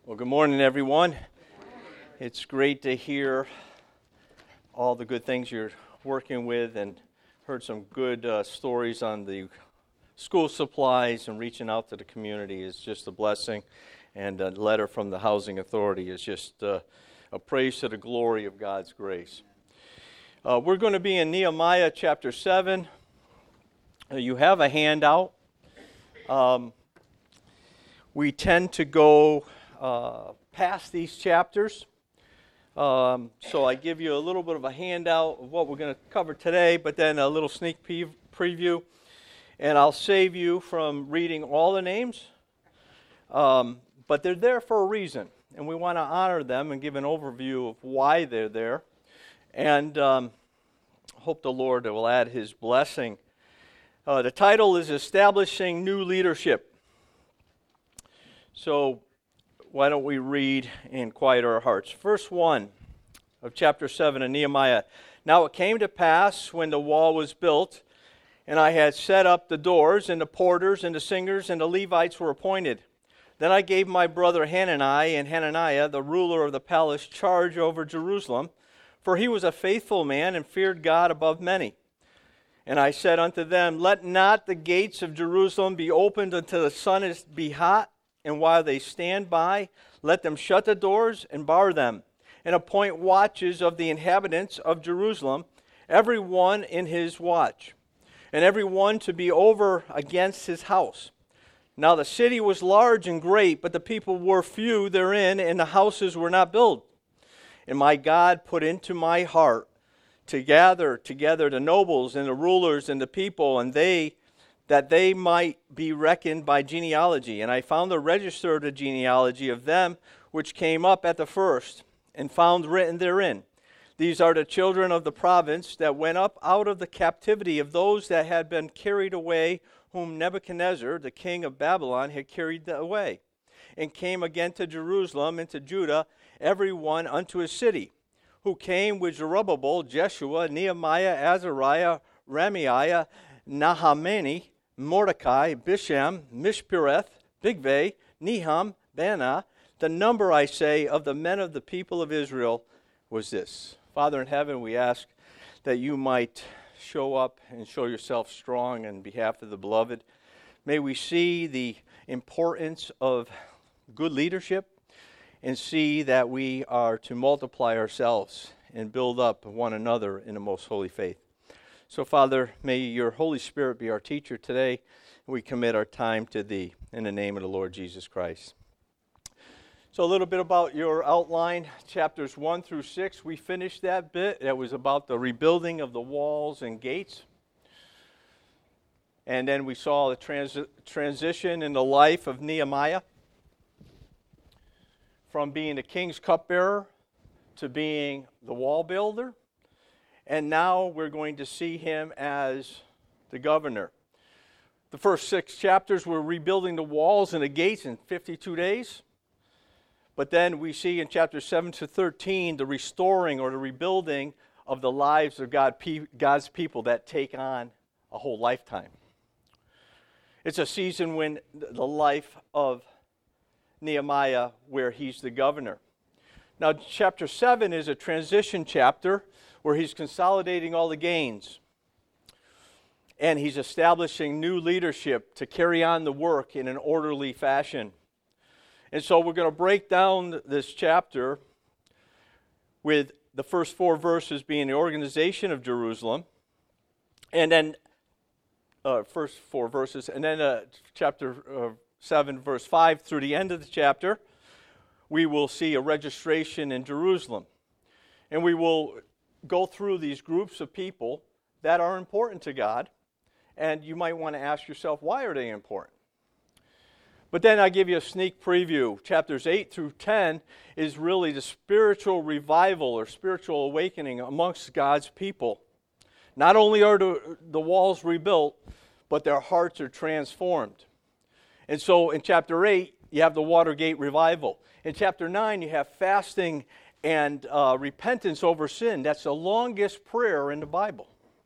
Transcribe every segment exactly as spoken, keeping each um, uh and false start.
Well, good morning, everyone. It's great to hear all the good things you're working with, and heard some good uh, stories on the school supplies and reaching out to the community is just a blessing. And a letter from the Housing Authority is just uh, a praise to the glory of God's grace. Uh, we're going to be in Nehemiah chapter seven. Uh, you have a handout. Um, we tend to go Uh, past these chapters. Um, so I give you a little bit of a handout of what we're going to cover today, but then a little sneak pre- preview. And I'll save you from reading all the names. Um, but they're there for a reason. And we want to honor them and give an overview of why they're there. And um, hope the Lord will add His blessing. Uh, the title is Establishing New Leadership. So why don't we read and quiet our hearts. Verse one of chapter seven of Nehemiah. Now it came to pass when the wall was built, and I had set up the doors, and the porters, and the singers, and the Levites were appointed. Then I gave my brother Hanani and Hananiah, the ruler of the palace, charge over Jerusalem, for he was a faithful man and feared God above many. And I said unto them, Let not the gates of Jerusalem be opened until the sun is be hot, and while they stand by, let them shut the doors and bar them, and appoint watches of the inhabitants of Jerusalem, every one in his watch, and every one to be over against his house. Now the city was large and great, but the people were few therein, and the houses were not built. And my God put into my heart to gather together the nobles and the rulers and the people, and they that they might be reckoned by genealogy. And I found the register of the genealogy of them which came up at the first, and found written therein, These are the children of the province that went up out of the captivity of those that had been carried away, whom Nebuchadnezzar, the king of Babylon, had carried away, and came again to Jerusalem and to Judah, every one unto his city, who came with Zerubbabel, Jeshua, Nehemiah, Azariah, Ramiah, Nahamani, Mordecai, Bisham, Mishpereth, Bigvai, Nehum, Bana. The number, I say, of the men of the people of Israel was this. Father in heaven, we ask that you might show up and show yourself strong on behalf of the beloved. May we see the importance of good leadership and see that we are to multiply ourselves and build up one another in the most holy faith. So, Father, may your Holy Spirit be our teacher today. We commit our time to thee in the name of the Lord Jesus Christ. So a little bit about your outline, chapters one through six. We finished that bit. That was about the rebuilding of the walls and gates. And then we saw the trans- transition in the life of Nehemiah from being the king's cupbearer to being the wall builder. And now we're going to see him as the governor. The first six chapters were rebuilding the walls and the gates in fifty-two days. But then we see in chapters seven to thirteen the restoring or the rebuilding of the lives of God, God's people that take on a whole lifetime. It's a season when the life of Nehemiah where he's the governor. Now chapter seven is a transition chapter where he's consolidating all the gains. And he's establishing new leadership to carry on the work in an orderly fashion. And so we're going to break down this chapter with the first four verses being the organization of Jerusalem. And then, uh, first four verses, and then uh, chapter uh, seven, verse five through the end of the chapter, we will see a registration in Jerusalem. And we will go through these groups of people that are important to God, and you might want to ask yourself, why are they important? But then I give you a sneak preview. Chapters eight through ten is really the spiritual revival or spiritual awakening amongst God's people. Not only are the, the walls rebuilt, but their hearts are transformed. And so in chapter eight, you have the Watergate revival. In chapter nine, you have fasting and uh, repentance over sin. That's the longest prayer in the Bible.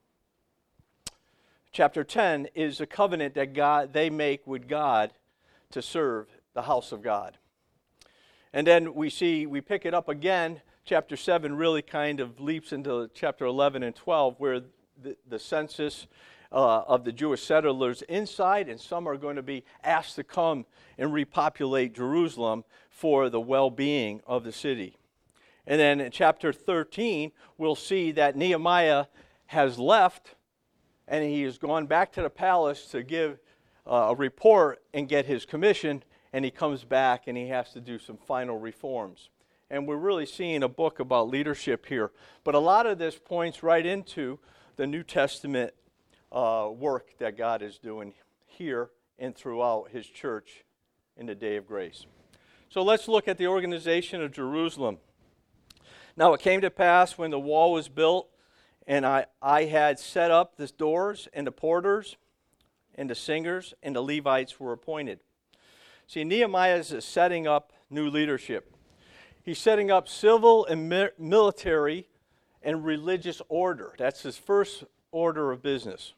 Chapter ten is a covenant that God they make with God to serve the house of God. And then we see, we pick it up again. Chapter seven really kind of leaps into chapter eleven and twelve, where the, the census uh, of the Jewish settlers inside, and some are going to be asked to come and repopulate Jerusalem for the well-being of the city. And then in chapter thirteen, we'll see that Nehemiah has left, and he has gone back to the palace to give uh, a report and get his commission, and he comes back and he has to do some final reforms. And we're really seeing a book about leadership here. But a lot of this points right into the New Testament uh, work that God is doing here and throughout his church in the day of grace. So let's look at the organization of Jerusalem. Now it came to pass when the wall was built, and I, I had set up the doors and the porters and the singers, and the Levites were appointed. See, Nehemiah is setting up new leadership. He's setting up civil and mi- military and religious order. That's his first order of business.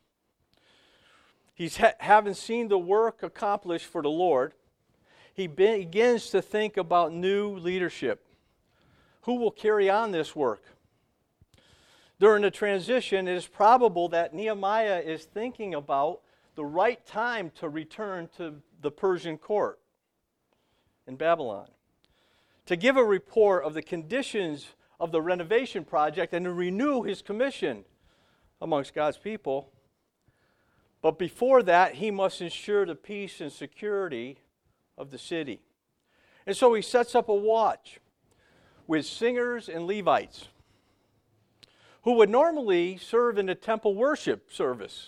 He's ha- having seen the work accomplished for the Lord, he be- begins to think about new leadership. Who will carry on this work? During the transition, it is probable that Nehemiah is thinking about the right time to return to the Persian court in Babylon, to give a report of the conditions of the renovation project and to renew his commission amongst God's people. But before that, he must ensure the peace and security of the city. And so he sets up a watch with singers and Levites who would normally serve in the temple worship service,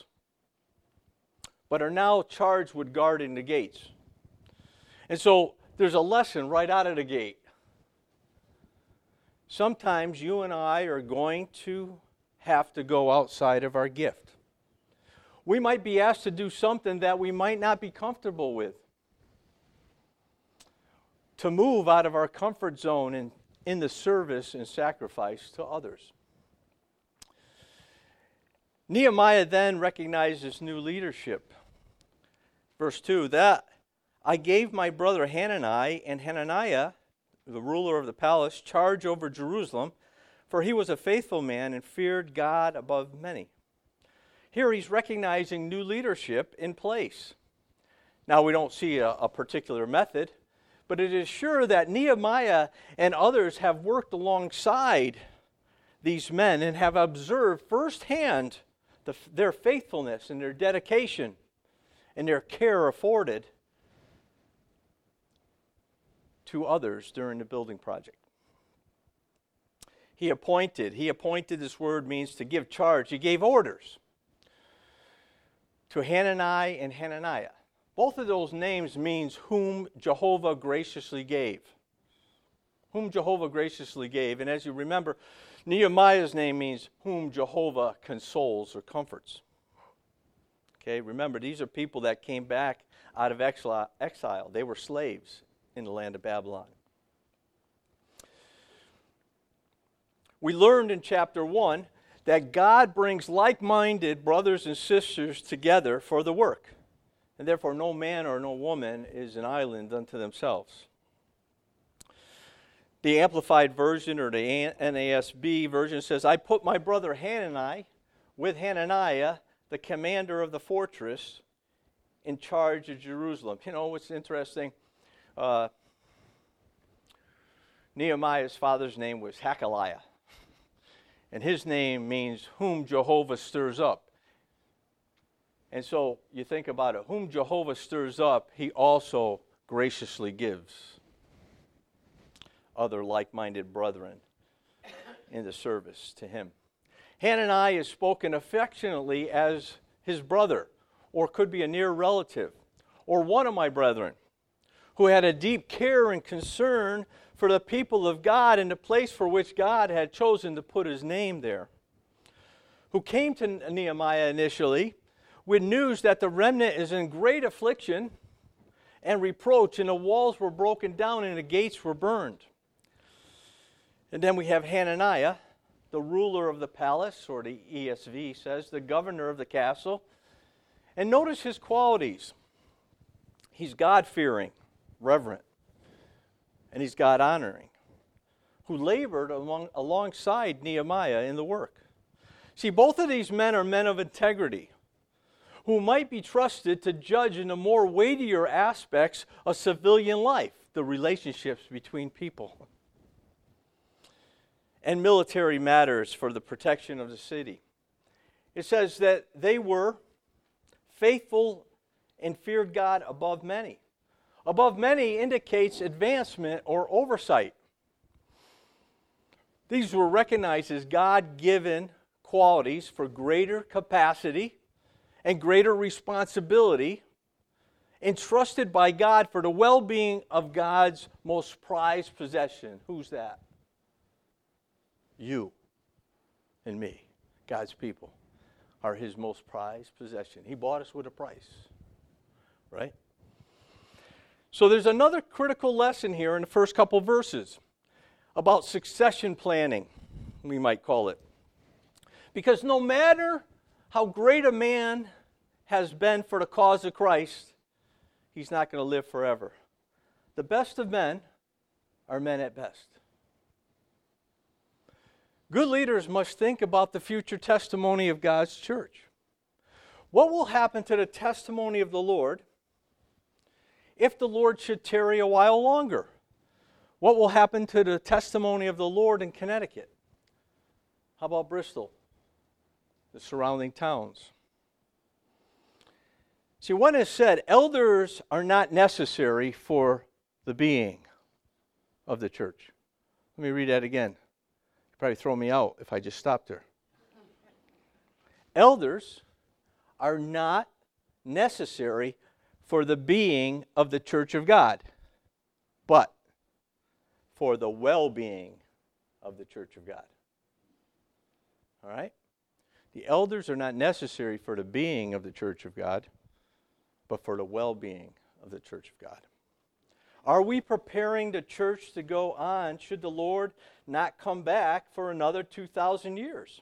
but are now charged with guarding the gates. And so there's a lesson right out of the gate. Sometimes you and I are going to have to go outside of our gift. We might be asked to do something that we might not be comfortable with, to move out of our comfort zone in, in the service and sacrifice to others. Nehemiah then recognizes new leadership. Verse two, that I gave my brother Hanani and Hananiah, the ruler of the palace, charge over Jerusalem, for he was a faithful man and feared God above many. Here he's recognizing new leadership in place. Now we don't see a, a particular method, but it is sure that Nehemiah and others have worked alongside these men and have observed firsthand the, their faithfulness and their dedication and their care afforded to others during the building project. He appointed. He appointed, this word means to give charge. He gave orders to Hanani and Hananiah. Both of those names means whom Jehovah graciously gave. Whom Jehovah graciously gave. And as you remember, Nehemiah's name means whom Jehovah consoles or comforts. Okay, remember, these are people that came back out of exile. They were slaves in the land of Babylon. We learned in chapter one that God brings like-minded brothers and sisters together for the work. And therefore no man or no woman is an island unto themselves. The Amplified Version, or the N A S B version, says, I put my brother Hanani with Hananiah, the commander of the fortress, in charge of Jerusalem. You know what's interesting? Uh, Nehemiah's father's name was Hakaliah. And his name means whom Jehovah stirs up. And so you think about it. Whom Jehovah stirs up, he also graciously gives other like-minded brethren in the service to him. Hanani is spoken affectionately as his brother, or could be a near relative, or one of my brethren, who had a deep care and concern for the people of God and the place for which God had chosen to put his name there, who came to Nehemiah initially with news that the remnant is in great affliction and reproach, and the walls were broken down and the gates were burned. And then we have Hananiah, the ruler of the palace, or the E S V says, the governor of the castle. And notice his qualities. He's God-fearing, reverent, and he's God-honoring, who labored along, alongside Nehemiah in the work. See, both of these men are men of integrity, who might be trusted to judge in the more weightier aspects of civilian life, the relationships between people, and military matters for the protection of the city. It says that they were faithful and feared God above many. Above many indicates advancement or oversight. These were recognized as God-given qualities for greater capacity and greater responsibility, entrusted by God for the well-being of God's most prized possession. Who's that? You and me, God's people, are his most prized possession. He bought us with a price, right? So there's another critical lesson here in the first couple verses about succession planning, we might call it. Because no matter how great a man has been for the cause of Christ, he's not going to live forever. The best of men are men at best. Good leaders must think about the future testimony of God's church. What will happen to the testimony of the Lord if the Lord should tarry a while longer? What will happen to the testimony of the Lord in Connecticut? How about Bristol? The surrounding towns. See, one has said, elders are not necessary for the being of the church. Let me read that again. You'd probably throw me out if I just stopped there. Elders are not necessary for the being of the church of God, but for the well-being of the church of God. All right? The elders are not necessary for the being of the church of God, but for the well-being of the church of God. Are we preparing the church to go on should the Lord not come back for another two thousand years?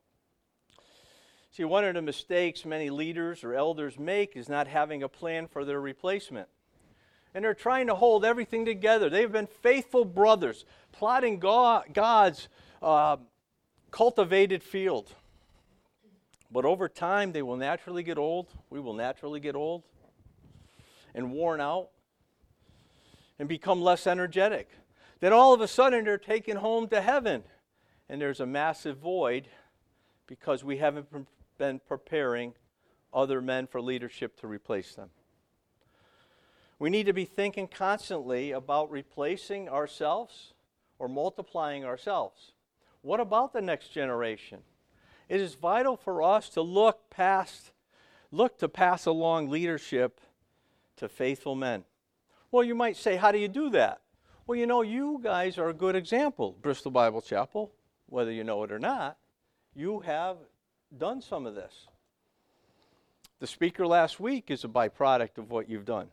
See, one of the mistakes many leaders or elders make is not having a plan for their replacement. And they're trying to hold everything together. They've been faithful brothers, plotting God's uh, cultivated field. But over time, they will naturally get old. We will naturally get old and worn out and become less energetic. Then all of a sudden, they're taken home to heaven. And there's a massive void because we haven't been preparing other men for leadership to replace them. We need to be thinking constantly about replacing ourselves or multiplying ourselves. What about the next generation? It is vital for us to look past, look to pass along leadership to faithful men. Well, you might say, how do you do that? Well, you know, you guys are a good example. Bristol Bible Chapel, whether you know it or not, you have done some of this. The speaker last week is a byproduct of what you've done.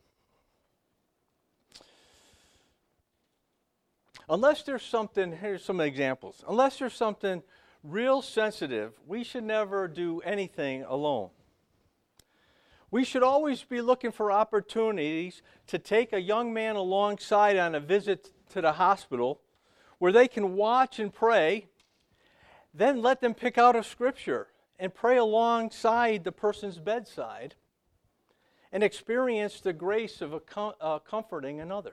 Unless there's something, here's some examples. Unless there's something real sensitive, we should never do anything alone. We should always be looking for opportunities to take a young man alongside on a visit to the hospital where they can watch and pray, then let them pick out a scripture and pray alongside the person's bedside and experience the grace of a com- uh, comforting another.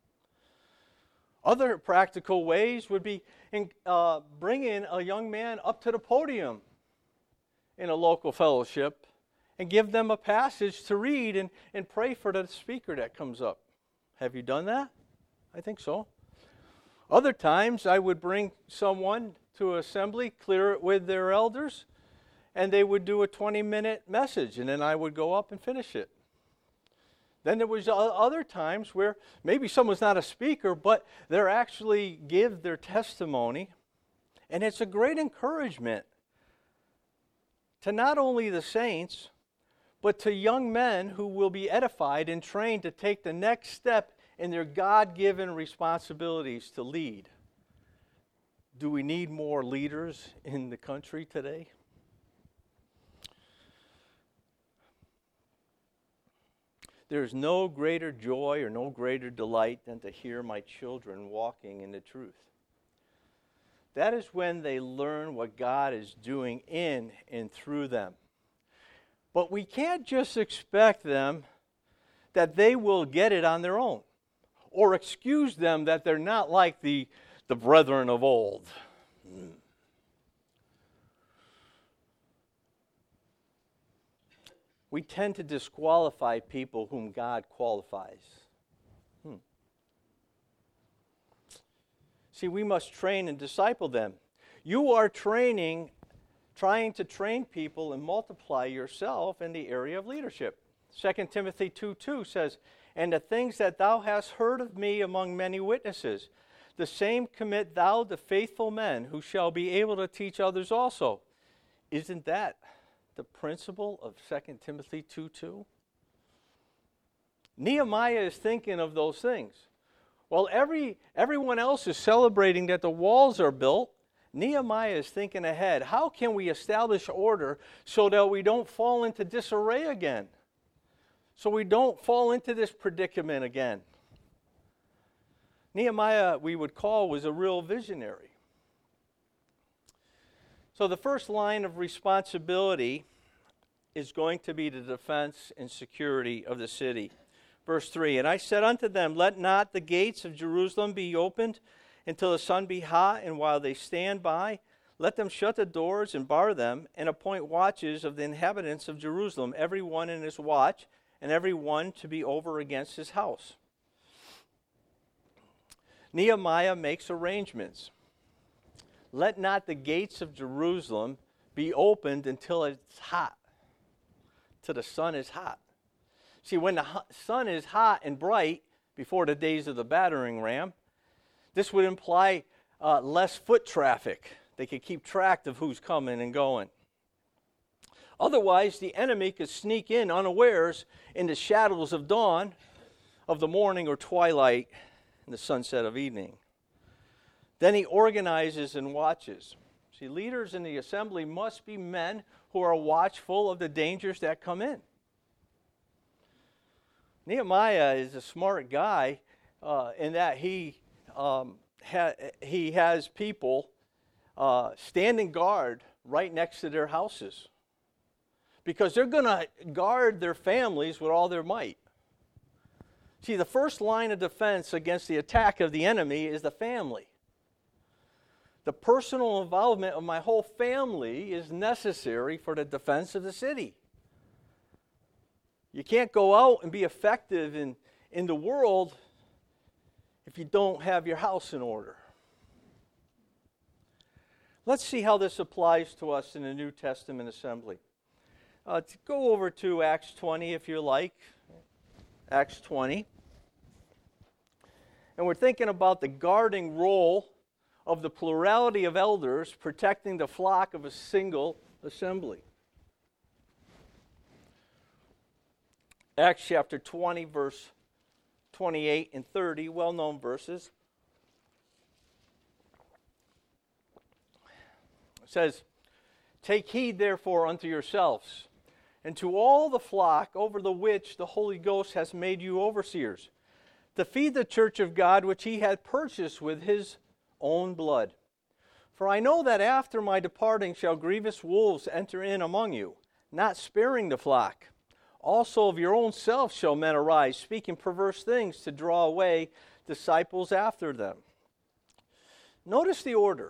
Other practical ways would be in, uh, bringing a young man up to the podium in a local fellowship and give them a passage to read and, and pray for the speaker that comes up. Have you done that? I think so. Other times I would bring someone to an assembly, clear it with their elders, and they would do a twenty-minute message, and then I would go up and finish it. Then there was other times where maybe someone's not a speaker, but they're actually give their testimony. And it's a great encouragement to not only the saints, but to young men who will be edified and trained to take the next step in their God-given responsibilities to lead. Do we need more leaders in the country today? There is no greater joy or no greater delight than to hear my children walking in the truth. That is when they learn what God is doing in and through them. But we can't just expect them that they will get it on their own, or excuse them that they're not like the, the brethren of old. Hmm. We tend to disqualify people whom God qualifies. Hmm. See, we must train and disciple them. You are training, trying to train people and multiply yourself in the area of leadership. Second Timothy two two says, "And the things that thou hast heard of me among many witnesses, the same commit thou to faithful men who shall be able to teach others also." Isn't that the principle of Second Timothy two two? Nehemiah is thinking of those things. While every, everyone else is celebrating that the walls are built, Nehemiah is thinking ahead. How can we establish order so that we don't fall into disarray again? So we don't fall into this predicament again. Nehemiah, we would call, was a real visionary. So the first line of responsibility is going to be the defense and security of the city. Verse three, "And I said unto them, let not the gates of Jerusalem be opened until the sun be hot, and while they stand by, let them shut the doors and bar them, and appoint watches of the inhabitants of Jerusalem, every one in his watch, and every one to be over against his house." Nehemiah makes arrangements. Let not the gates of Jerusalem be opened until it's hot, till the sun is hot. See, when the sun is hot and bright, before the days of the battering ram, this would imply uh, less foot traffic. They could keep track of who's coming and going. Otherwise, the enemy could sneak in unawares in the shadows of dawn, of the morning or twilight, and the sunset of evening. Then he organizes and watches. See, leaders in the assembly must be men who are watchful of the dangers that come in. Nehemiah is a smart guy uh, in that he um, ha- he has people uh, standing guard right next to their houses, because they're going to guard their families with all their might. See, the first line of defense against the attack of the enemy is the family. The personal involvement of my whole family is necessary for the defense of the city. You can't go out and be effective in, in the world if you don't have your house in order. Let's see how this applies to us in the New Testament assembly. Uh, to go over to Acts twenty if you like. Acts twenty. And we're thinking about the guarding role of the plurality of elders protecting the flock of a single assembly. Acts chapter twenty, verse twenty-eight and thirty, well-known verses. It says, "Take heed therefore unto yourselves, and to all the flock over the which the Holy Ghost has made you overseers, to feed the church of God which he hath purchased with his own blood. For I know that after my departing shall grievous wolves enter in among you, not sparing the flock. Also of your own self shall men arise, speaking perverse things to draw away disciples after them." Notice the order.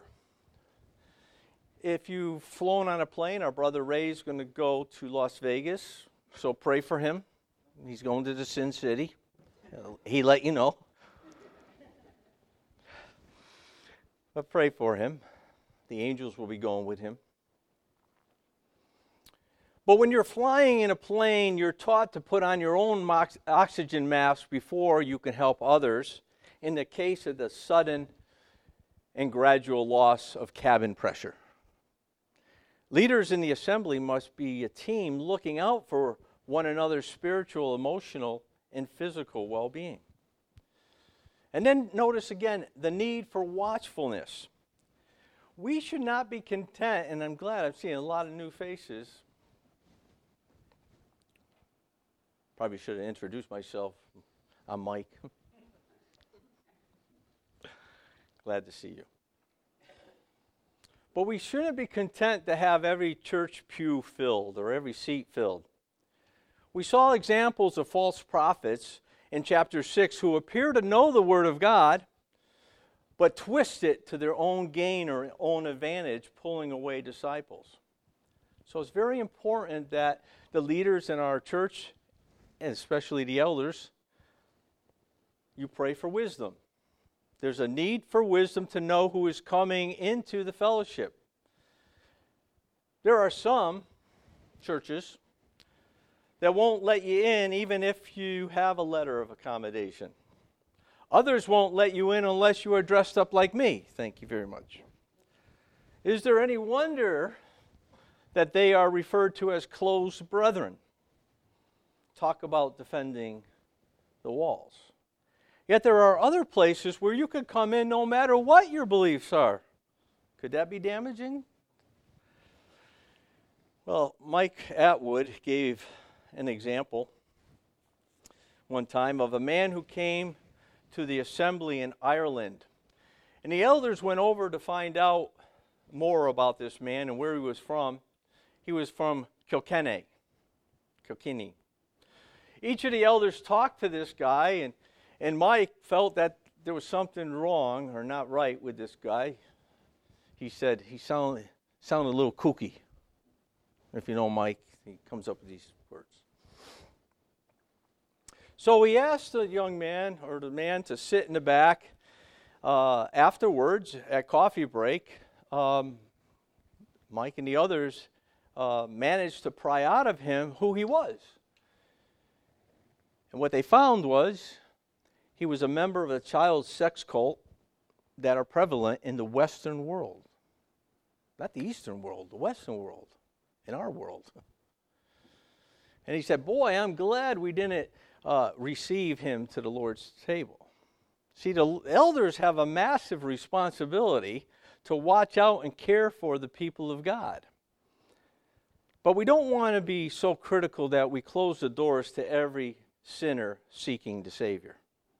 If you've flown on a plane, our brother Ray's going to go to Las Vegas, so pray for him. He's going to the Sin City. He let you know. But pray for him. The angels will be going with him. But when you're flying in a plane, you're taught to put on your own mox- oxygen mask before you can help others in the case of the sudden and gradual loss of cabin pressure. Leaders in the assembly must be a team looking out for one another's spiritual, emotional, and physical well-being. And then notice again the need for watchfulness. We should not be content, and I'm glad I'm seeing a lot of new faces. Probably should have introduced myself. I'm Mike. Glad to see you. But we shouldn't be content to have every church pew filled or every seat filled. We saw examples of false prophets in chapter six who appear to know the Word of God, but twist it to their own gain or own advantage, pulling away disciples. So it's very important that the leaders in our church, and especially the elders, you pray for wisdom. There's a need for wisdom to know who is coming into the fellowship. There are some churches that won't let you in even if you have a letter of accommodation. Others won't let you in unless you are dressed up like me. Thank you very much. Is there any wonder that they are referred to as close brethren? Talk about defending the walls. Yet there are other places where you could come in no matter what your beliefs are. Could that be damaging? Well, Mike Atwood gave an example one time of a man who came to the assembly in Ireland. And the elders went over to find out more about this man and where he was from. He was from Kilkenny. Kilkenny. Each of the elders talked to this guy, and, and Mike felt that there was something wrong or not right with this guy. He said he sounded, sounded a little kooky. If you know Mike, he comes up with these words. So he asked the young man, or the man, to sit in the back. Uh, afterwards, at coffee break, um, Mike and the others uh, managed to pry out of him who he was. And what they found was he was a member of a child sex cult that are prevalent in the Western world. Not the Eastern world, the Western world, in our world. And he said, boy, I'm glad we didn't uh, receive him to the Lord's table. See, the elders have a massive responsibility to watch out and care for the people of God. But we don't want to be so critical that we close the doors to every sinner seeking the Savior.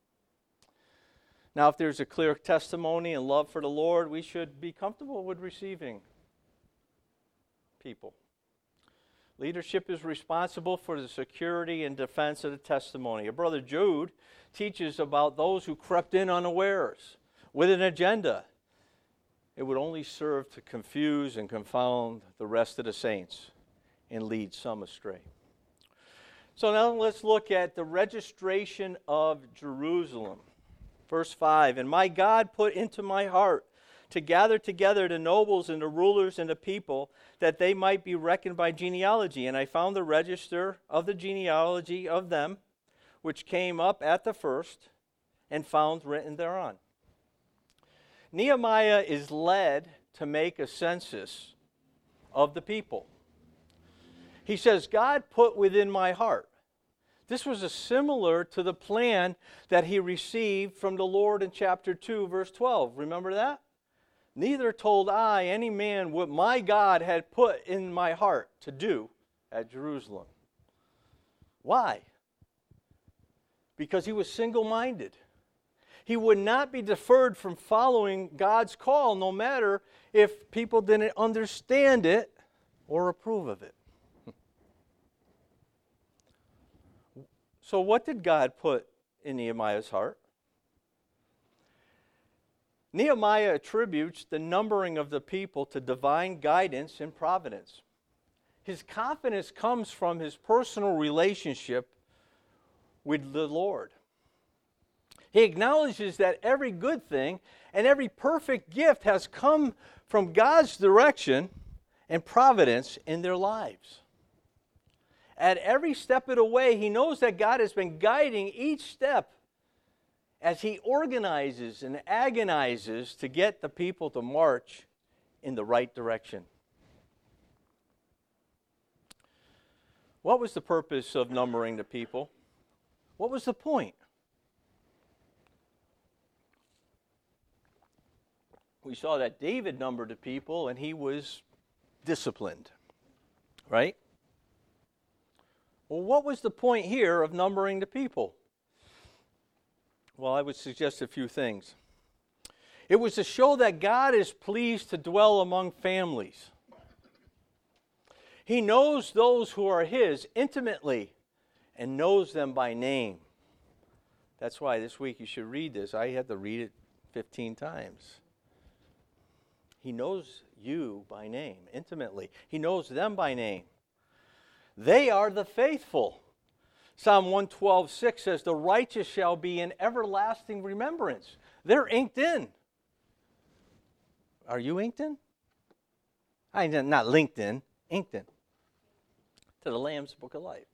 Now, if there's a clear testimony and love for the Lord, we should be comfortable with receiving people. Leadership is responsible for the security and defense of the testimony. Our brother Jude teaches about those who crept in unawares with an agenda. It would only serve to confuse and confound the rest of the saints and lead some astray. So now let's look at the registration of Jerusalem. Verse five, and my God put into my heart to gather together the nobles and the rulers and the people, that they might be reckoned by genealogy. And I found the register of the genealogy of them, which came up at the first, and found written thereon. Nehemiah is led to make a census of the people. He says, God put within my heart. This was a similar to the plan that he received from the Lord in chapter two, verse twelve. Remember that? Neither told I any man what my God had put in my heart to do at Jerusalem. Why? Because he was single-minded. He would not be deferred from following God's call, no matter if people didn't understand it or approve of it. So what did God put in Nehemiah's heart? Nehemiah attributes the numbering of the people to divine guidance and providence. His confidence comes from his personal relationship with the Lord. He acknowledges that every good thing and every perfect gift has come from God's direction and providence in their lives. At every step of the way, he knows that God has been guiding each step as he organizes and agonizes to get the people to march in the right direction. What was the purpose of numbering the people? What was the point? We saw that David numbered the people and he was disciplined, right? Well, what was the point here of numbering the people? Well, I would suggest a few things. It was to show that God is pleased to dwell among families. He knows those who are His intimately and knows them by name. That's why this week you should read this. I had to read it fifteen times. He knows you by name, intimately. He knows them by name. They are the faithful. Psalm one twelve, six says, the righteous shall be in everlasting remembrance. They're inked in. Are you inked in? I mean, not linked in, inked in. To the Lamb's Book of Life.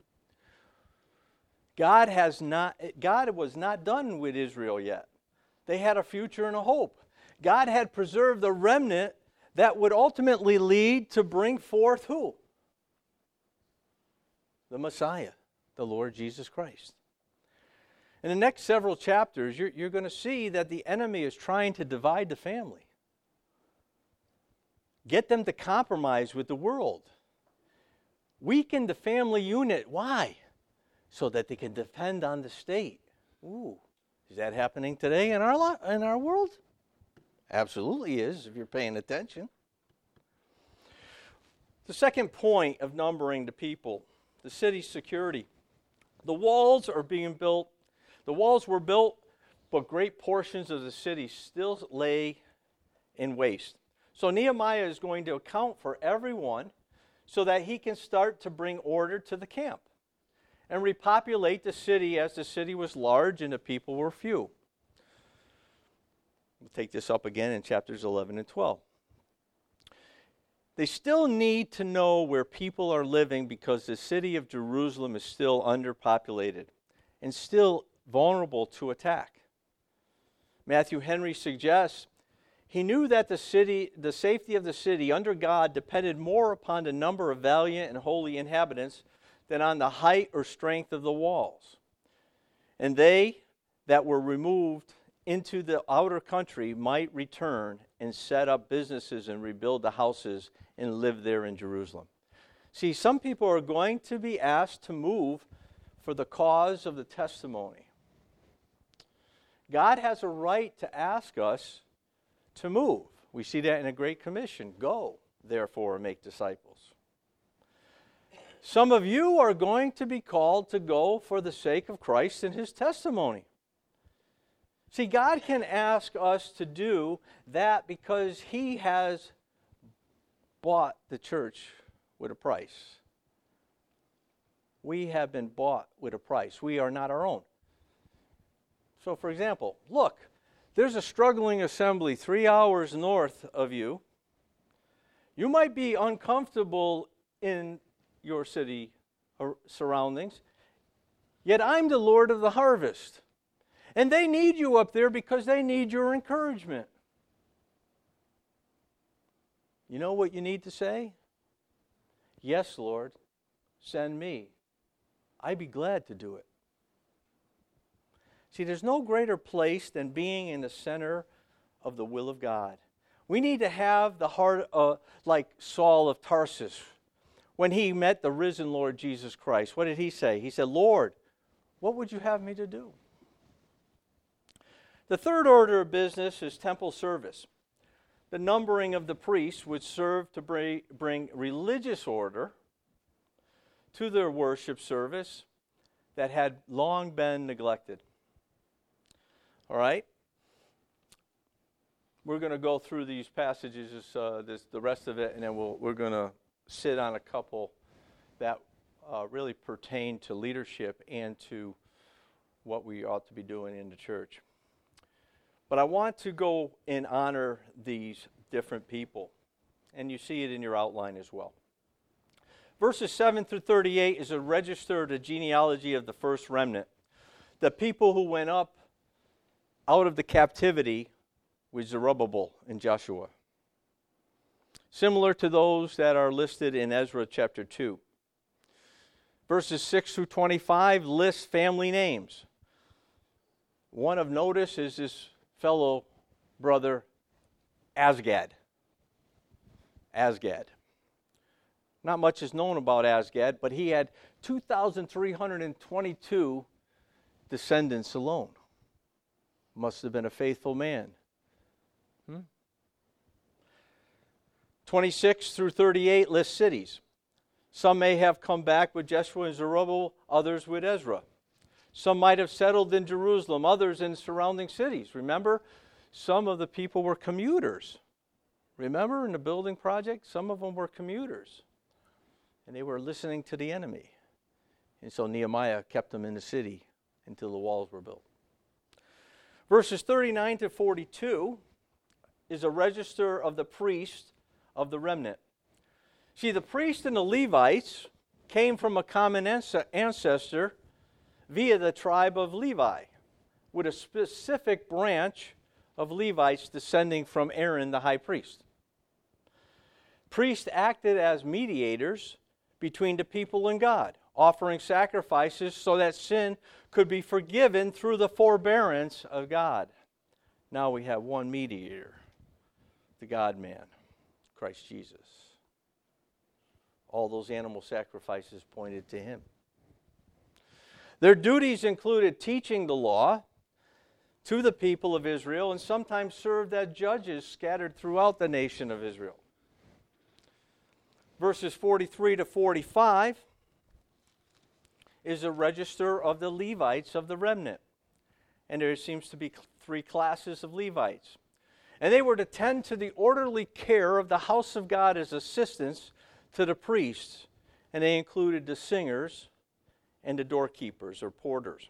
God has not, God was not done with Israel yet. They had a future and a hope. God had preserved the remnant that would ultimately lead to bring forth who? The Messiah, the Lord Jesus Christ. In the next several chapters, you're, you're going to see that the enemy is trying to divide the family. Get them to compromise with the world. Weaken the family unit. Why? So that they can depend on the state. Ooh, is that happening today in our lo- in our world? Absolutely is, if you're paying attention. The second point of numbering the people, the city's security. The walls are being built. The walls were built, but great portions of the city still lay in waste. So Nehemiah is going to account for everyone so that he can start to bring order to the camp and repopulate the city as the city was large and the people were few. We'll take this up again in chapters eleven and twelve. They still need to know where people are living because the city of Jerusalem is still underpopulated and still vulnerable to attack. Matthew Henry suggests he knew that the city, the safety of the city under God depended more upon the number of valiant and holy inhabitants than on the height or strength of the walls. And they that were removed into the outer country might return and set up businesses and rebuild the houses and live there in Jerusalem. See, some people are going to be asked to move for the cause of the testimony. God has a right to ask us to move. We see that in the Great Commission. Go, therefore, and make disciples. Some of you are going to be called to go for the sake of Christ and His testimony. See, God can ask us to do that because He has bought the church with a price. We have been bought with a price. We are not our own. So, for example, look, there's a struggling assembly three hours north of you. You might be uncomfortable in your city or surroundings, yet I'm the Lord of the harvest. And they need you up there because they need your encouragement. You know what you need to say? Yes, Lord, send me. I'd be glad to do it. See, there's no greater place than being in the center of the will of God. We need to have the heart uh, like Saul of Tarsus. When he met the risen Lord Jesus Christ, what did he say? He said, Lord, what would you have me to do? The third order of business is temple service. The numbering of the priests would serve to bring religious order to their worship service that had long been neglected. All right? We're going to go through these passages, uh, this, the rest of it, and then we'll, we're going to sit on a couple that uh, really pertain to leadership and to what we ought to be doing in the church. But I want to go and honor these different people, and you see it in your outline as well. Verses seven through thirty-eight is a register of the genealogy of the first remnant, the people who went up out of the captivity with Zerubbabel and Joshua, similar to those that are listed in Ezra chapter two. Verses six through twenty-five list family names. One of notice is this fellow brother Azgad. Azgad. Not much is known about Azgad, but he had two thousand three hundred twenty-two descendants alone. Must have been a faithful man. Hmm? twenty-six through thirty-eight list cities. Some may have come back with Jeshua and Zerubbabel, others with Ezra. Some might have settled in Jerusalem, others in surrounding cities. Remember, some of the people were commuters. Remember in the building project, some of them were commuters. And they were listening to the enemy. And so Nehemiah kept them in the city until the walls were built. Verses thirty-nine to forty-two is a register of the priest of the remnant. See, the priests and the Levites came from a common ancestor via the tribe of Levi, with a specific branch of Levites descending from Aaron the high priest. Priests acted as mediators between the people and God, offering sacrifices so that sin could be forgiven through the forbearance of God. Now we have one mediator, the God-man, Christ Jesus. All those animal sacrifices pointed to him. Their duties included teaching the law to the people of Israel and sometimes served as judges scattered throughout the nation of Israel. Verses forty-three to forty-five is a register of the Levites of the remnant. And there seems to be three classes of Levites. And they were to tend to the orderly care of the house of God as assistants to the priests, and they included the singers and the doorkeepers or porters.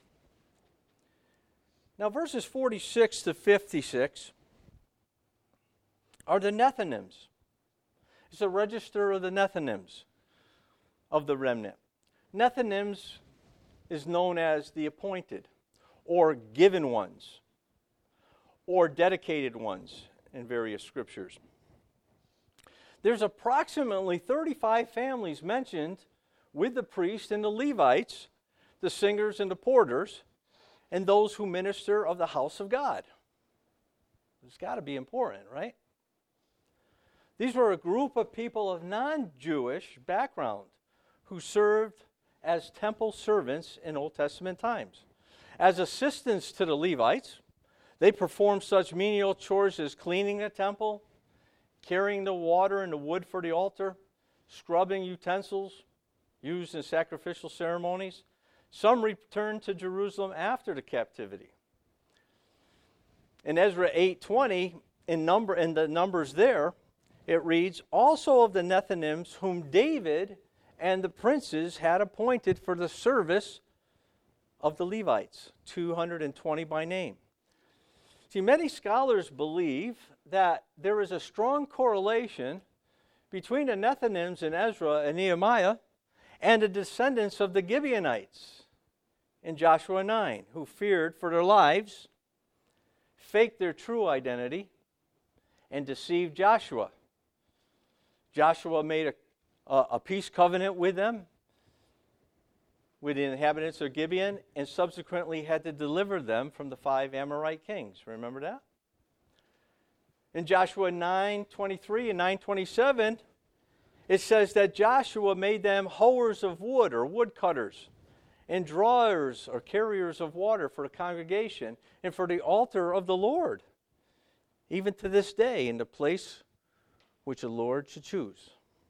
Now verses forty-six to fifty-six are the Nethinims. It's a register of the Nethinims of the remnant. Nethinims is known as the appointed or given ones or dedicated ones in various scriptures. There's approximately thirty-five families mentioned with the priests and the Levites, the singers and the porters, and those who minister of the house of God. It's got to be important, right? These were a group of people of non-Jewish background who served as temple servants in Old Testament times. As assistants to the Levites, they performed such menial chores as cleaning the temple, carrying the water and the wood for the altar, scrubbing utensils used in sacrificial ceremonies. Some returned to Jerusalem after the captivity. In Ezra eight twenty, in number in the numbers there, it reads, "Also of the Nethinims whom David and the princes had appointed for the service of the Levites, two hundred twenty by name." See, many scholars believe that there is a strong correlation between the Nethinims in Ezra and Nehemiah and the descendants of the Gibeonites in Joshua nine, who feared for their lives, faked their true identity, and deceived Joshua. Joshua made a, a, a peace covenant with them, with the inhabitants of Gibeon, and subsequently had to deliver them from the five Amorite kings. Remember that? In Joshua nine twenty-three and nine twenty-seven, it says that Joshua made them hoers of wood or woodcutters and drawers or carriers of water for the congregation and for the altar of the Lord, even to this day in the place which the Lord should choose.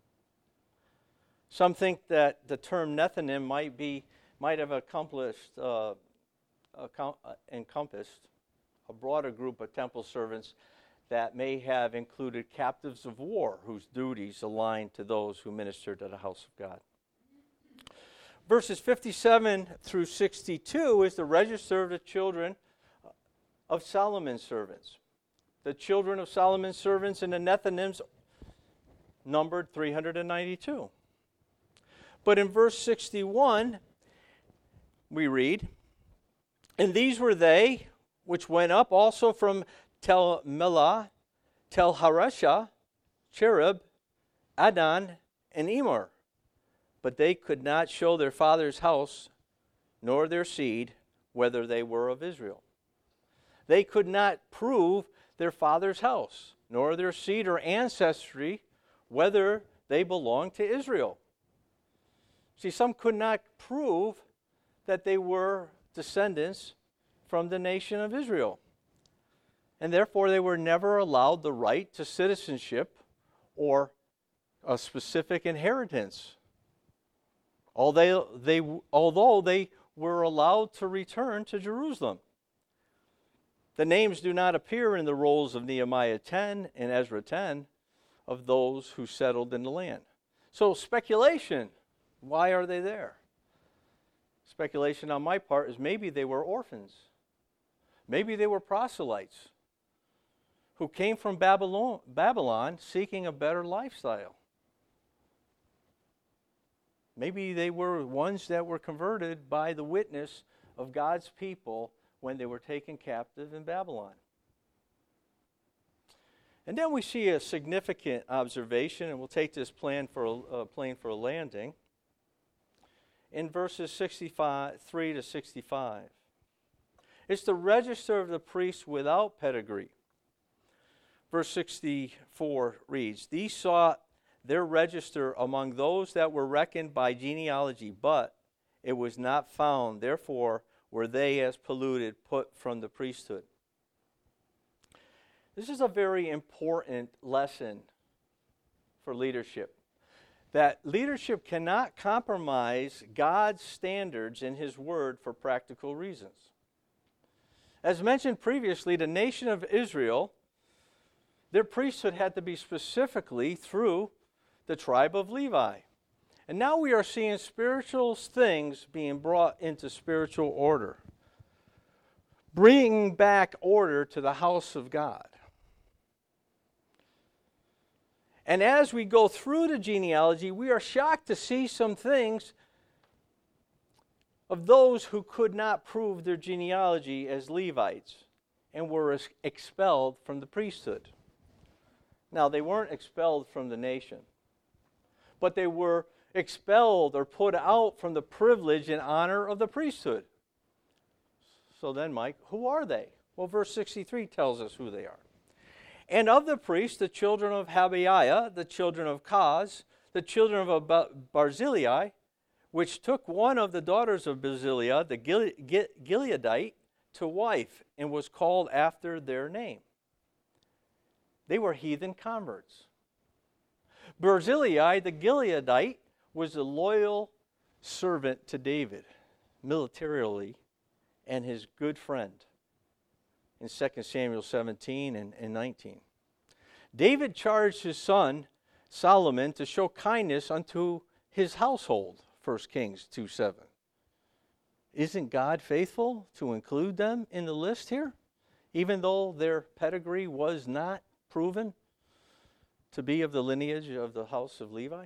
Some think that the term Nethinim might be might have accomplished, uh, account, uh, encompassed a broader group of temple servants that may have included captives of war whose duties aligned to those who ministered to the house of God. Verses fifty-seven through sixty-two is the register of the children of Solomon's servants. The children of Solomon's servants and the Nethinims numbered three hundred ninety-two. But in verse sixty-one, we read, "And these were they which went up also from Tel Melah, Tel Haresha, Cherub, Adon, and Emor. But they could not show their father's house, nor their seed, whether they were of Israel." They could not prove their father's house, nor their seed or ancestry, whether they belonged to Israel. See, some could not prove that they were descendants from the nation of Israel. And therefore, they were never allowed the right to citizenship or a specific inheritance. Although they, although they were allowed to return to Jerusalem. The names do not appear in the rolls of Nehemiah ten and Ezra ten of those who settled in the land. So speculation, why are they there? Speculation on my part is maybe they were orphans. Maybe they were proselytes who came from Babylon, Babylon seeking a better lifestyle. Maybe they were ones that were converted by the witness of God's people when they were taken captive in Babylon. And then we see a significant observation, and we'll take this plan for a, uh, plane for a landing, in verses sixty-three to sixty-five. It's the register of the priests without pedigree. Verse sixty-four reads, "These sought their register among those that were reckoned by genealogy, but it was not found. Therefore were they as polluted, put from the priesthood." This is a very important lesson for leadership. That leadership cannot compromise God's standards in His Word for practical reasons. As mentioned previously, the nation of Israel, their priesthood had to be specifically through the tribe of Levi. And now we are seeing spiritual things being brought into spiritual order, bringing back order to the house of God. And as we go through the genealogy, we are shocked to see some things of those who could not prove their genealogy as Levites and were expelled from the priesthood. Now, they weren't expelled from the nation, but they were expelled or put out from the privilege and honor of the priesthood. So then, Mike, who are they? Well, verse sixty-three tells us who they are. "And of the priests, the children of Habiah, the children of Kaz, the children of Barzillai, which took one of the daughters of Barzillai, the Gileadite, to wife, and was called after their name." They were heathen converts. Barzillai, the Gileadite, was a loyal servant to David, militarily, and his good friend. In Second Samuel seventeen and, and nineteen. David charged his son Solomon to show kindness unto his household, First Kings two seven. Isn't God faithful to include them in the list here, even though their pedigree was not proven to be of the lineage of the house of Levi?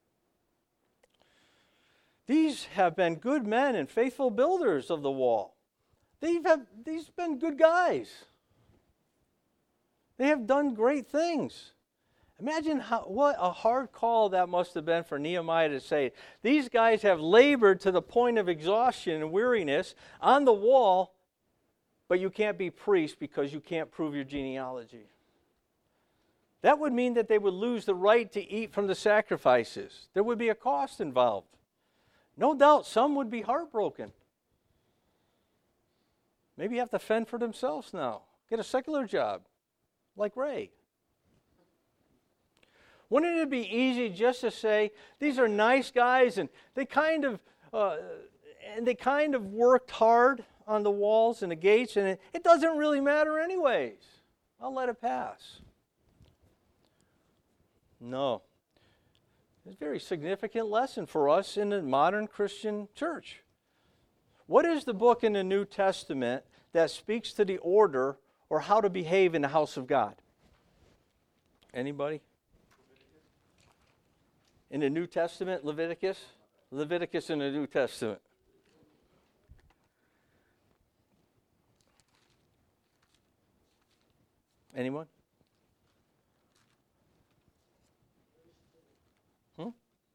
These have been good men and faithful builders of the wall. They've have, these have been good guys. They have done great things. Imagine how, what a hard call that must have been for Nehemiah to say, these guys have labored to the point of exhaustion and weariness on the wall, but you can't be priest because you can't prove your genealogy. That would mean that they would lose the right to eat from the sacrifices. There would be a cost involved. No doubt some would be heartbroken. Maybe have to fend for themselves now. Get a secular job, like Ray. Wouldn't it be easy just to say, these are nice guys, and they kind of uh, and they kind of worked hard on the walls and the gates, and it, it doesn't really matter anyways. I'll let it pass. No. It's a very significant lesson for us in the modern Christian church. What is the book in the New Testament that speaks to the order or how to behave in the house of God? Anybody? In the New Testament, Leviticus? Leviticus in the New Testament. Anyone? Hmm?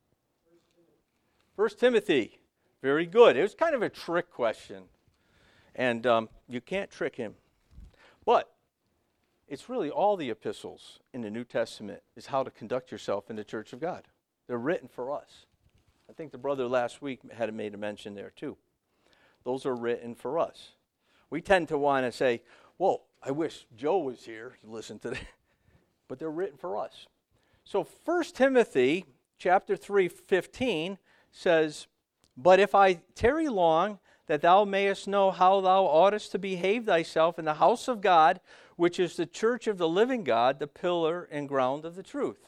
First Timothy. Very good. It was kind of a trick question. And um, you can't trick him. But it's really all the epistles in the New Testament is how to conduct yourself in the church of God. They're written for us. I think the brother last week had made a mention there too. Those are written for us. We tend to want to say, well, I wish Joe was here to listen to that. But they're written for us. So First Timothy chapter three, fifteen says, but if I tarry long, that thou mayest know how thou oughtest to behave thyself in the house of God, which is the church of the living God, the pillar and ground of the truth.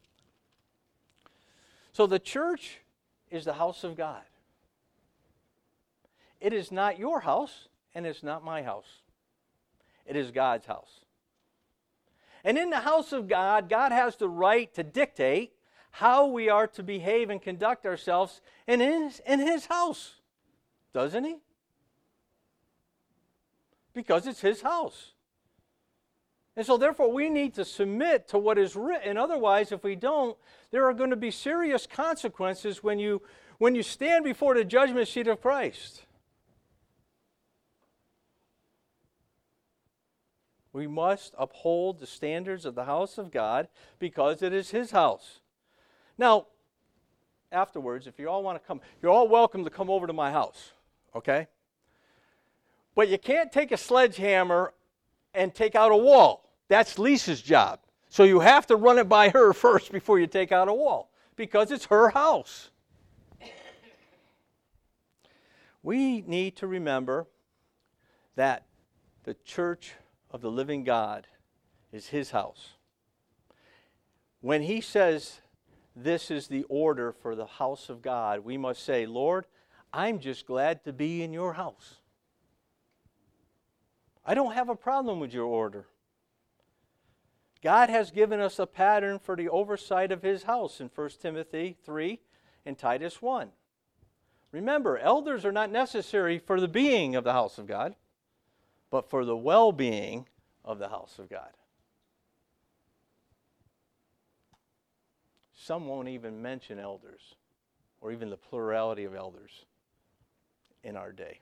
So the church is the house of God. It is not your house, and it's not my house. It is God's house. And in the house of God, God has the right to dictate how we are to behave and conduct ourselves in his, in his house. Doesn't he? Because it's his house. And so therefore we need to submit to what is written. Otherwise, if we don't, there are going to be serious consequences when you, when you stand before the judgment seat of Christ. We must uphold the standards of the house of God because it is his house. Now, afterwards, if you all want to come, you're all welcome to come over to my house, okay? But you can't take a sledgehammer and take out a wall. That's Lisa's job. So you have to run it by her first before you take out a wall because it's her house. We need to remember that the church of the living God is his house. When he says this is the order for the house of God, we must say, Lord, I'm just glad to be in your house. I don't have a problem with your order. God has given us a pattern for the oversight of his house in First Timothy three and Titus one. Remember, elders are not necessary for the being of the house of God, but for the well-being of the house of God. Some won't even mention elders, or even the plurality of elders in our day.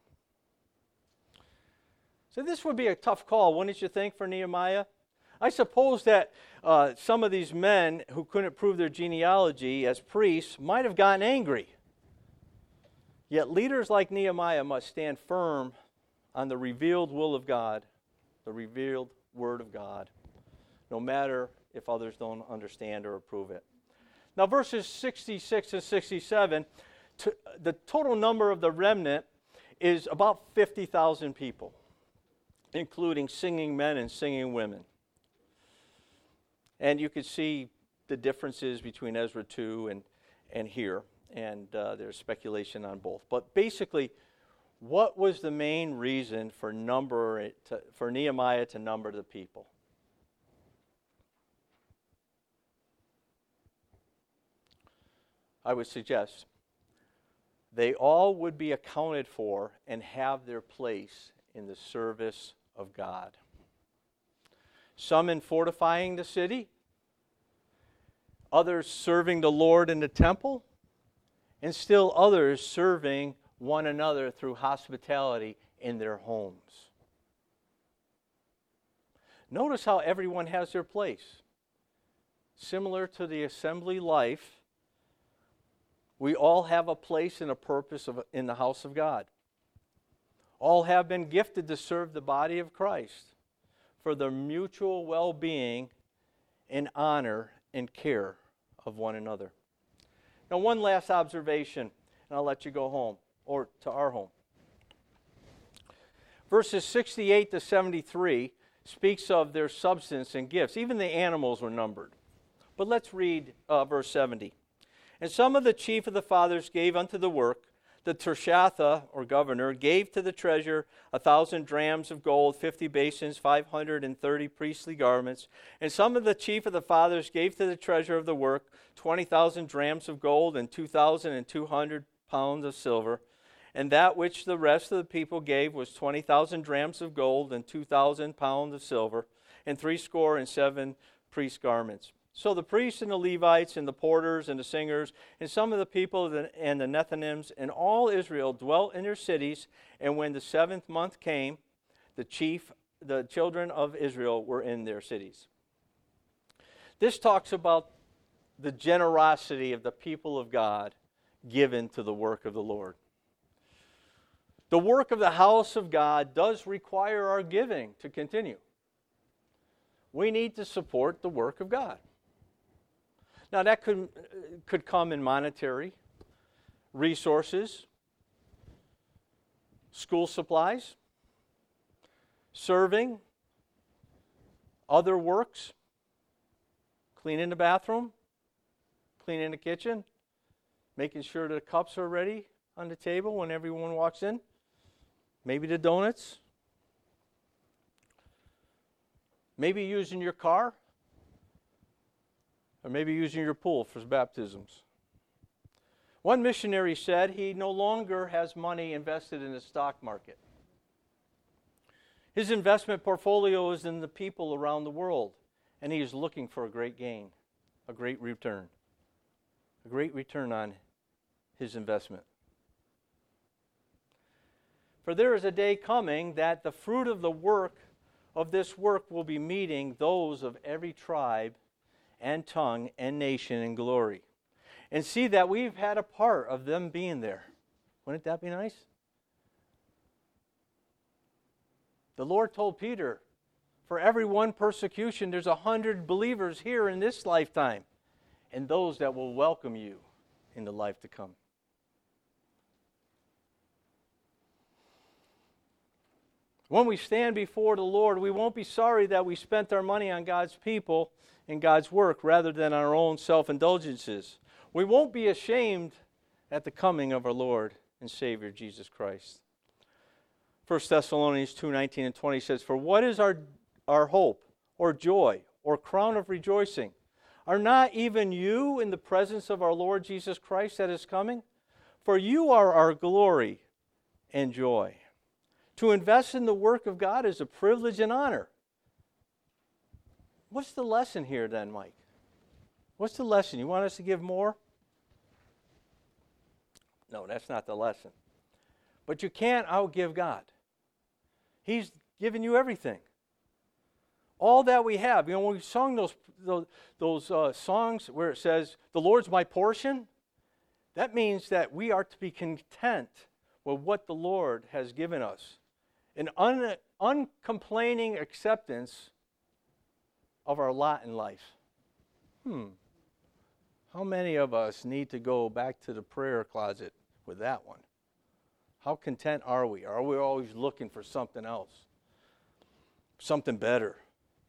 So this would be a tough call, wouldn't you think, for Nehemiah? I suppose that uh, some of these men who couldn't prove their genealogy as priests might have gotten angry. Yet leaders like Nehemiah must stand firm on the revealed will of God, the revealed word of God, no matter if others don't understand or approve it. Now, verses sixty-six and sixty-seven, to, the total number of the remnant is about fifty thousand people, including singing men and singing women. And you can see the differences between Ezra two and, and here, and uh, there's speculation on both. But basically, what was the main reason for number to, for Nehemiah to number the people? I would suggest they all would be accounted for and have their place in the service of God. Some in fortifying the city, others serving the Lord in the temple, and still others serving one another through hospitality in their homes. Notice how everyone has their place. Similar to the assembly life, we all have a place and a purpose of, in the house of God. All have been gifted to serve the body of Christ for the mutual well-being and honor and care of one another. Now, one last observation, and I'll let you go home, or to our home. Verses sixty-eight to seventy-three speaks of their substance and gifts. Even the animals were numbered. But let's read uh, verse seventy. And some of the chief of the fathers gave unto the work. The Tershatha, or governor, gave to the treasure a thousand drams of gold, fifty basins, five hundred and thirty priestly garments. And some of the chief of the fathers gave to the treasure of the work twenty thousand drams of gold and two thousand and two hundred pounds of silver. And that which the rest of the people gave was twenty thousand drams of gold and two thousand pounds of silver, and threescore and seven priest garments. So the priests and the Levites and the porters and the singers and some of the people and the Nethinims and all Israel dwelt in their cities. And when the seventh month came, the chief, the children of Israel were in their cities. This talks about the generosity of the people of God given to the work of the Lord. The work of the house of God does require our giving to continue. We need to support the work of God. Now that could, could come in monetary resources, school supplies, serving, other works, cleaning the bathroom, cleaning the kitchen, making sure the cups are ready on the table when everyone walks in, maybe the donuts, maybe using your car, or maybe using your pool for baptisms. One missionary said he no longer has money invested in the stock market. His investment portfolio is in the people around the world, and he is looking for a great gain, a great return, a great return on his investment. For there is a day coming that the fruit of the work of this work will be meeting those of every tribe and tongue and nation in glory. And see that we've had a part of them being there. Wouldn't that be nice? The Lord told Peter, for every one persecution, there's a hundred believers here in this lifetime, and those that will welcome you in the life to come. When we stand before the Lord, we won't be sorry that we spent our money on God's people and God's work rather than our own self-indulgences. We won't be ashamed at the coming of our Lord and Savior Jesus Christ. First Thessalonians two nineteen and twenty says, for what is our, our hope or joy or crown of rejoicing? Are not even you in the presence of our Lord Jesus Christ that is coming? For you are our glory and joy. To invest in the work of God is a privilege and honor. What's the lesson here then, Mike? What's the lesson? You want us to give more? No, that's not the lesson. But you can't outgive God. He's given you everything. All that we have. You know, when we sung those those, those uh, songs where it says, the Lord's my portion, that means that we are to be content with what the Lord has given us. An un, uncomplaining acceptance of our lot in life. Hmm. How many of us need to go back to the prayer closet with that one? How content are we? Are we always looking for something else? Something better?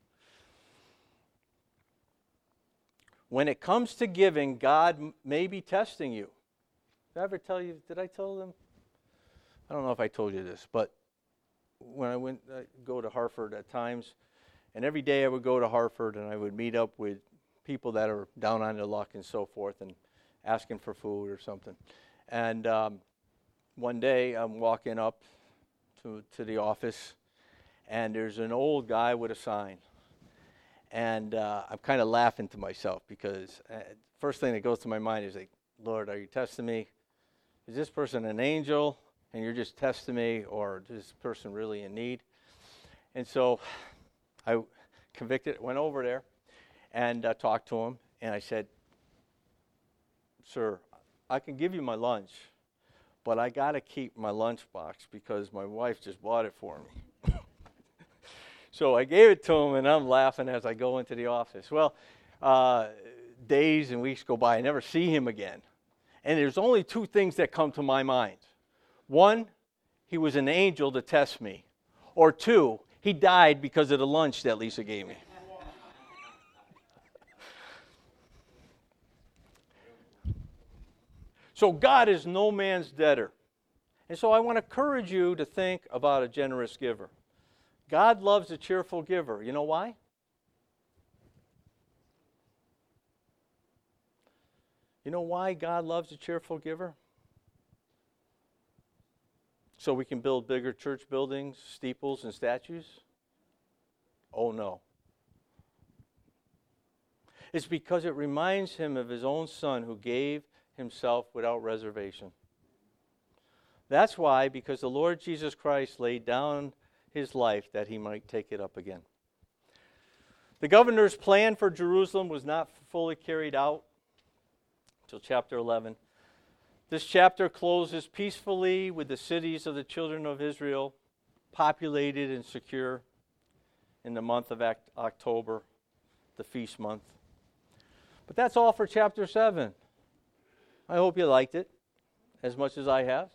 When it comes to giving, God may be testing you. Did I ever tell you, did I tell them? I don't know if I told you this, but when I went I go to Hartford at times, and every day I would go to Hartford and I would meet up with people that are down on their luck and so forth and asking for food or something. And um, one day I'm walking up to, to the office, and there's an old guy with a sign. And uh, I'm kind of laughing to myself because uh, first thing that goes to my mind is like, Lord, are you testing me? Is this person an angel and you're just testing me, or is this person really in need? And so I convicted, went over there and uh, talked to him, and I said, sir, I can give you my lunch, but I got to keep my lunchbox because my wife just bought it for me. So I gave it to him, and I'm laughing as I go into the office. Well, uh, days and weeks go by. I never see him again. And there's only two things that come to my mind. One, he was an angel to test me. Or two, he died because of the lunch that Lisa gave me. So God is no man's debtor. And so I want to encourage you to think about a generous giver. God loves a cheerful giver. You know why? You know why God loves a cheerful giver? So we can build bigger church buildings, steeples, and statues? Oh, no. It's because it reminds him of his own Son who gave himself without reservation. That's why, because the Lord Jesus Christ laid down his life that he might take it up again. The governor's plan for Jerusalem was not fully carried out till chapter eleven. This chapter closes peacefully with the cities of the children of Israel populated and secure in the month of Act- October, the feast month. But that's all for chapter seven. I hope you liked it as much as I have.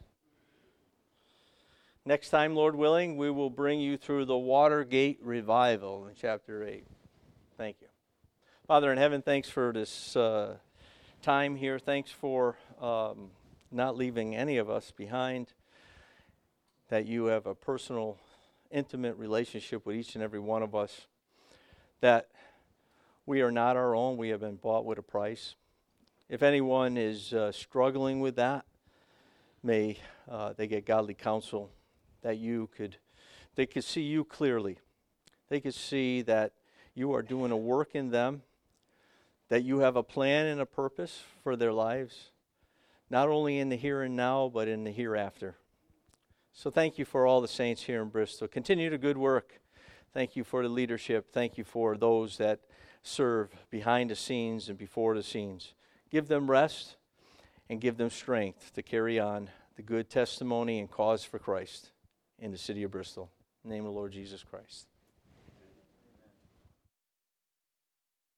Next time, Lord willing, we will bring you through the Watergate revival in chapter eight. Thank you. Father in heaven, thanks for this uh, time here. Thanks for um, not leaving any of us behind, that you have a personal, intimate relationship with each and every one of us, that we are not our own. We have been bought with a price. If anyone is uh, struggling with that, may uh, they get godly counsel, that you could, they could see you clearly. They could see that you are doing a work in them, that you have a plan and a purpose for their lives, not only in the here and now, but in the hereafter. So thank you for all the saints here in Bristol. Continue the good work. Thank you for the leadership. Thank you for those that serve behind the scenes and before the scenes. Give them rest and give them strength to carry on the good testimony and cause for Christ in the city of Bristol. In the name of the Lord Jesus Christ.